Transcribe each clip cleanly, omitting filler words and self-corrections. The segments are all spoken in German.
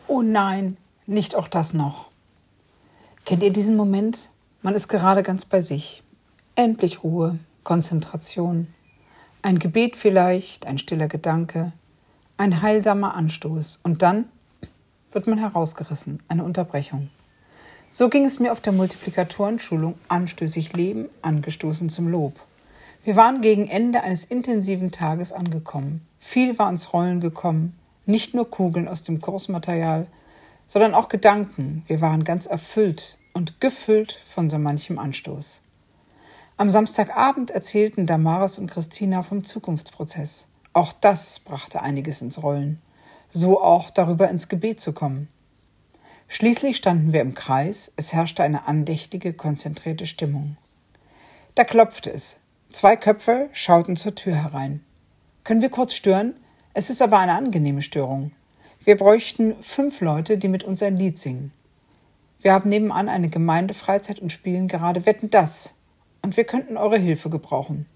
Oh nein, nicht auch das noch. Kennt ihr diesen Moment? Man ist gerade ganz bei sich. Endlich Ruhe, Konzentration. Ein Gebet vielleicht, ein stiller Gedanke, ein heilsamer Anstoß. Und dann wird man herausgerissen, eine Unterbrechung. So ging es mir auf der Multiplikatorenschulung Anstößig Leben, angestoßen zum Lob. Wir waren gegen Ende eines intensiven Tages angekommen. Viel war ins Rollen gekommen, nicht nur Kugeln aus dem Kursmaterial, sondern auch Gedanken. Wir waren ganz erfüllt und gefüllt von so manchem Anstoß. Am Samstagabend erzählten Damaris und Christina vom Zukunftsprozess. Auch das brachte einiges ins Rollen. So auch darüber ins Gebet zu kommen. Schließlich standen wir im Kreis, es herrschte eine andächtige, konzentrierte Stimmung. Da klopfte es. 2 Köpfe schauten zur Tür herein. Können wir kurz stören? Es ist aber eine angenehme Störung. Wir bräuchten 5 Leute, die mit uns ein Lied singen. Wir haben nebenan eine Gemeindefreizeit und spielen gerade Wetten, das. Und wir könnten eure Hilfe gebrauchen.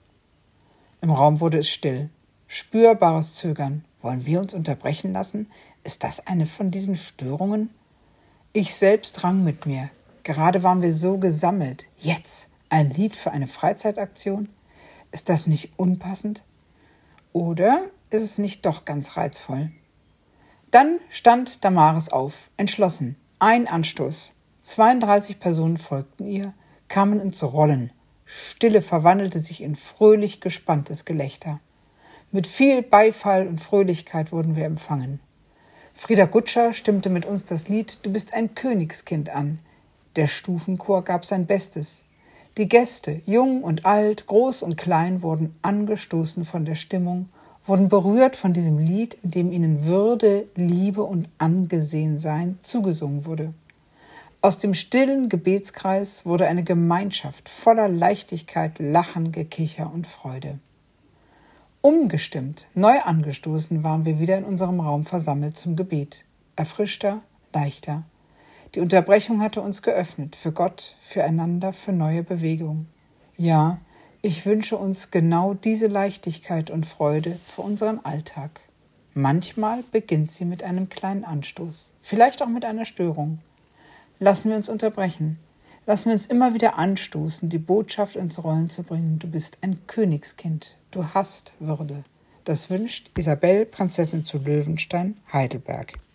Im Raum wurde es still. Spürbares Zögern. Wollen wir uns unterbrechen lassen? Ist das eine von diesen Störungen? Ich selbst rang mit mir. Gerade waren wir so gesammelt. Jetzt ein Lied für eine Freizeitaktion? Ist das nicht unpassend? Oder ist es nicht doch ganz reizvoll? Dann stand Damaris auf, entschlossen. Ein Anstoß. 32 Personen folgten ihr, kamen ins Rollen. Stille verwandelte sich in fröhlich gespanntes Gelächter. Mit viel Beifall und Fröhlichkeit wurden wir empfangen. Frieda Gutscher stimmte mit uns das Lied »Du bist ein Königskind« an. Der Stufenchor gab sein Bestes. Die Gäste, jung und alt, groß und klein, wurden angestoßen von der Stimmung, wurden berührt von diesem Lied, in dem ihnen Würde, Liebe und Angesehensein zugesungen wurde. Aus dem stillen Gebetskreis wurde eine Gemeinschaft voller Leichtigkeit, Lachen, Gekicher und Freude. Umgestimmt, neu angestoßen waren wir wieder in unserem Raum versammelt zum Gebet. Erfrischter, leichter. Die Unterbrechung hatte uns geöffnet für Gott, füreinander, für neue Bewegung. Ja, ich wünsche uns genau diese Leichtigkeit und Freude für unseren Alltag. Manchmal beginnt sie mit einem kleinen Anstoß, vielleicht auch mit einer Störung. Lassen wir uns unterbrechen. Lassen wir uns immer wieder anstoßen, die Botschaft ins Rollen zu bringen. Du bist ein Königskind. Du hast Würde. Das wünscht Isabel, Prinzessin zu Löwenstein, Heidelberg.